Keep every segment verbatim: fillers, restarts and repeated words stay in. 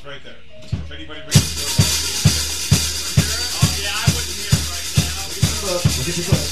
right there. If anybody brings the doorbell, oh yeah, I wouldn't hear it right now. Look, look at your book.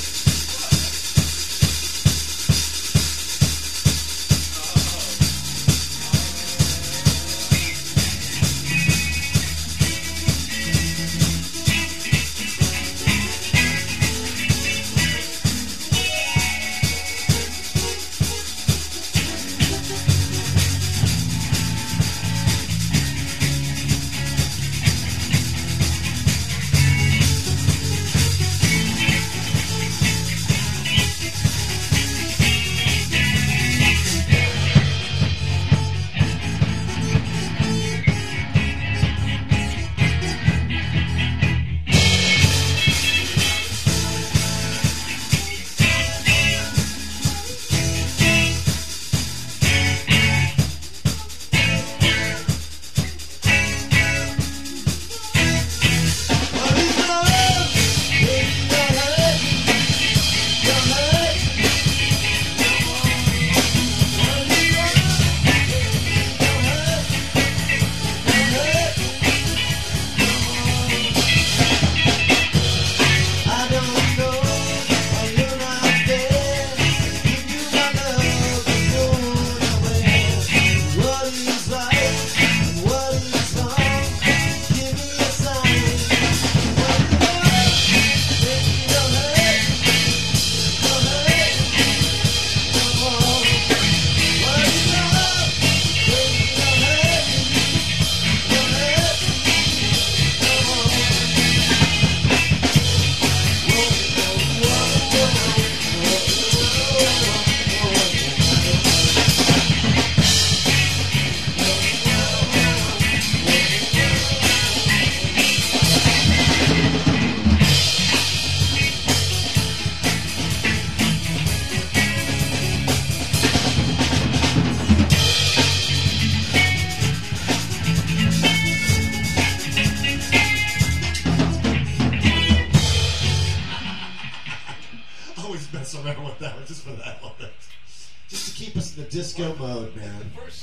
Always mess around with that one just for that one. Just to keep us in the disco mode, man.